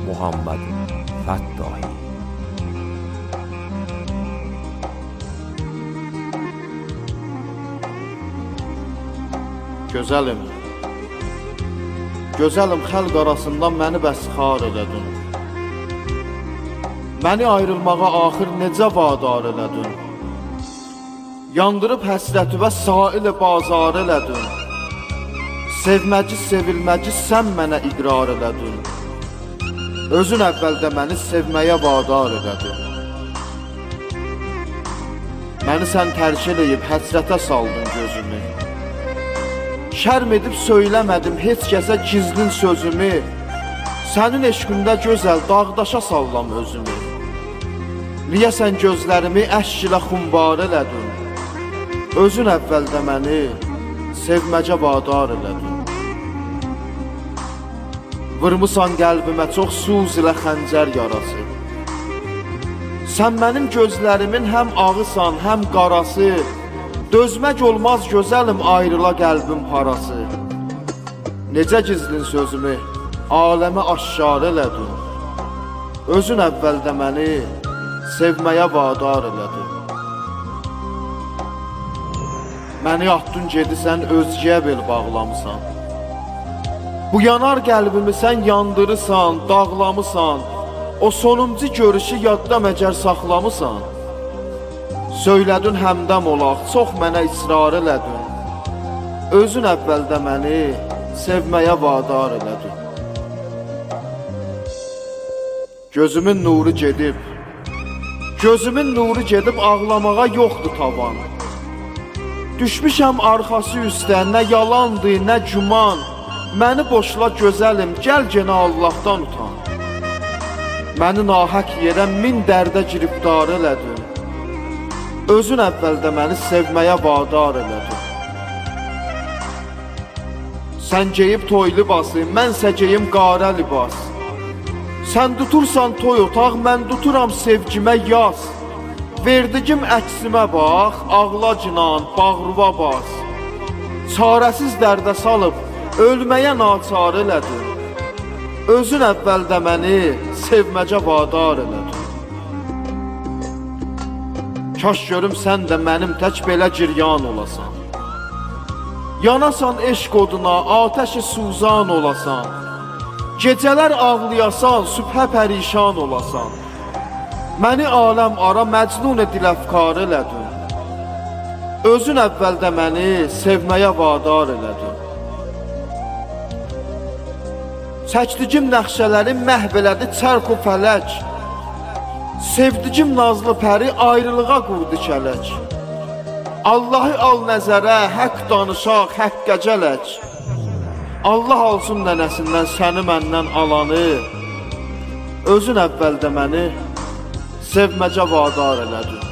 Muhammed Fəttahi. Gözəlim, gözəlim xəlq arasından məni bəsxar elədin. Məni ayrılmağa axır necə vadar elədin. Yandırıb həsrətivə sail bazar elədin. Sevməci, sevilməci sən mənə iqrar elədin. Özün əvvəldə məni sevməyə vadar elədin. Məni sən tərk eləyib həsrətə saldın gözümü. Şərm edib söyləmədim heç kəsə gizlin sözümü. Sənin eşqində gözəl dağdaşa sallam özümü. Niyə sən gözlərimi əşq ilə xumbar elədin? Özün əvvəldə məni sevməcə vadar elədin. Vırmısan qəlbimə çox suz ilə xəncər yarası. Sən mənim gözlərimin həm ağısan, həm qarası. Dözmək olmaz gözəlim ayrıla qəlbim parası. Necə gizlin sözümü aləmə aşkar elədin. Özün əvvəldə məni sevməyə vadar elədin. Məni atdın gedisən özgəyə bel bağlamısan. Bu yanar qəlbimi sən yandırırsan, dağlamısan. O sonuncu görüşü yadda məgər saxlamısan. Söylədin həmdəm olaq, çox mənə israr elədin. Özün əvvəldə məni sevməyə vadar elədin. Gözümün nuru gedib, gözümün nuru gedib ağlamağa yoxdur tavan. Düşmüşəm arxası üstə, nə yalandı, nə güman. Məni boşla gözəlim, gəl genə Allahdan utan. Məni nahaq yerə min dərdə giribdar elədin. Özün əvvəldə məni sevməyə vadar elədin. Sən geyib toy libası, mənsə geyim qarə libas. Sən tutursan toy otaq, mən tuturam sevgimə yaz. Verdigim əksimə bax, ağla cinan, bağrıva bas. Çarəsiz dərdə salıb, ölməyə naçar elədin. Özün əvvəldə məni sevməcə vadar elədin. Kaş görüm sən də mənim tək belə giryan olasan. Yanasan eşq oduna, atəşi suzan olasan. Gecələr ağlayasan, sübhə pərişan olasan. Məni aləm ara məcnun diləfkar elədin. Özün əvvəldə məni sevməyə vadar elədin. Çəkdigim nəxşələrim məhv elədi çərq u fələk. Sevdigim nazlı pəri ayrılığa qurdu kələk. Allahı al nəzərə, haqq danışaq, həqqə gələk. Allah alsın nənəsindən səni məndən alanı. Özün əvvəldə məni sevməcə vadar elədin.